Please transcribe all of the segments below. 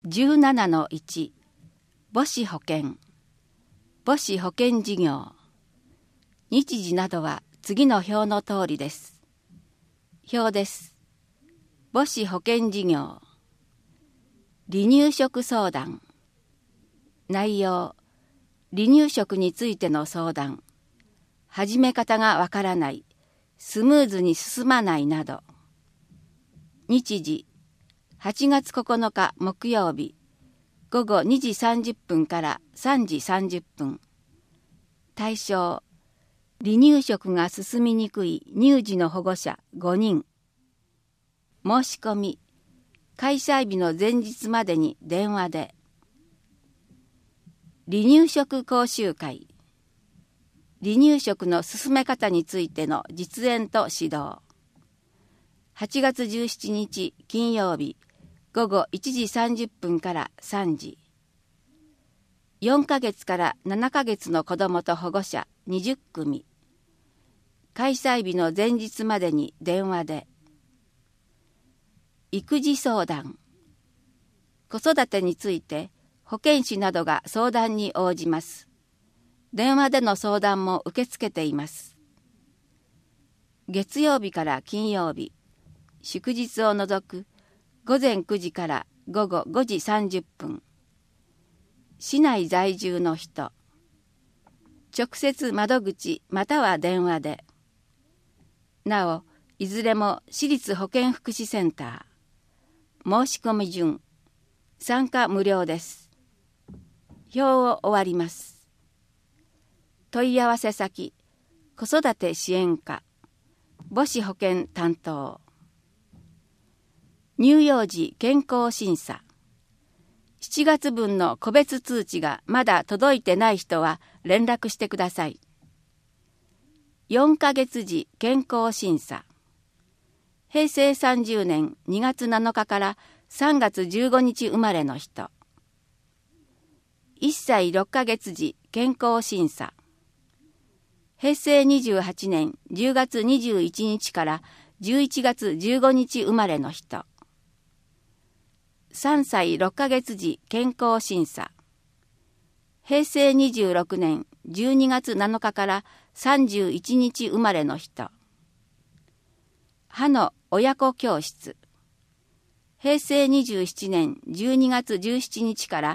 17-1 母子保険母子保険事業。日時などは次の表の通りです。表です。母子保険事業。離乳食相談。内容、離乳食についての相談。始め方がわからない、スムーズに進まないなど。日時、8月9日木曜日、午後2時30分から3時30分。対象、離乳食が進みにくい乳児の保護者5人。申し込み、開催日の前日までに電話で。離乳食講習会。離乳食の進め方についての実演と指導。8月17日金曜日、午後1時30分から3時。4ヶ月から7ヶ月の子どもと保護者20組。開催日の前日までに電話で。育児相談。子育てについて保健師などが相談に応じます。電話での相談も受け付けています。月曜日から金曜日、祝日を除く午前9時から午後5時30分。市内在住の人。直接窓口または電話で。なお、いずれも市立保健福祉センター。申し込み順。参加無料です。表を終わります。問い合わせ先、子育て支援課、母子保健担当。乳幼児健康審査。7月分の個別通知がまだ届いてない人は連絡してください。4ヶ月時健康審査。平成30年2月7日から3月15日生まれの人。1歳6ヶ月時健康審査。平成28年10月21日から11月15日生まれの人。3歳6ヶ月時健康審査。平成26年12月7日から31日生まれの人。歯の親子教室。平成27年12月17日から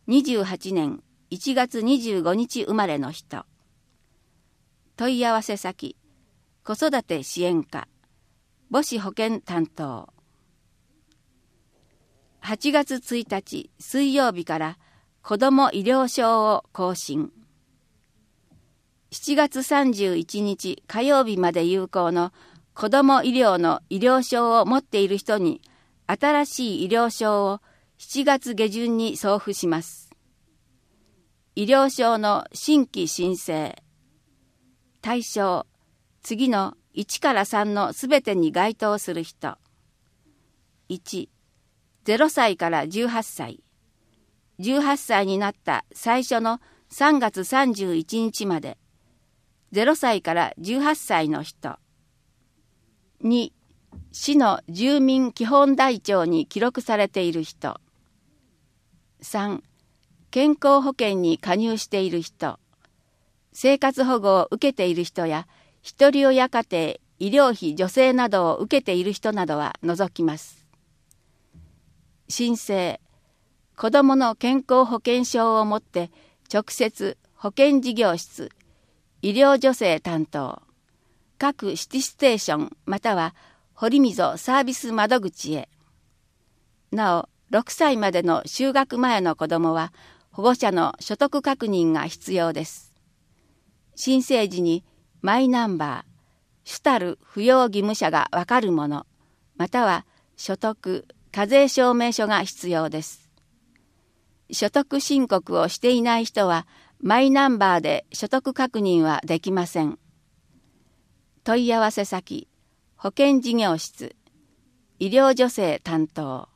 28年1月25日生まれの人。問い合わせ先、子育て支援課、母子保健担当。8月1日水曜日から子ども医療証を更新。7月31日火曜日まで有効の子ども医療の医療証を持っている人に新しい医療証を7月下旬に送付します。医療証の新規申請。対象、次の1から3のすべてに該当する人。1、0歳から18歳。18歳になった最初の3月31日まで。0歳から18歳の人。2、市の住民基本台帳に記録されている人。3、健康保険に加入している人。生活保護を受けている人や、ひとり親家庭、医療費助成などを受けている人などは除きます。申請、子どもの健康保険証を持って直接保健事業室、医療助成担当、各シティステーションまたは堀溝サービス窓口へ。なお、6歳までの就学前の子どもは保護者の所得確認が必要です。申請時にマイナンバー、主たる扶養義務者がわかるもの、または所得、課税証明書が必要です。所得申告をしていない人はマイナンバーで所得確認はできません。問い合わせ先、保健事業室、医療助成担当。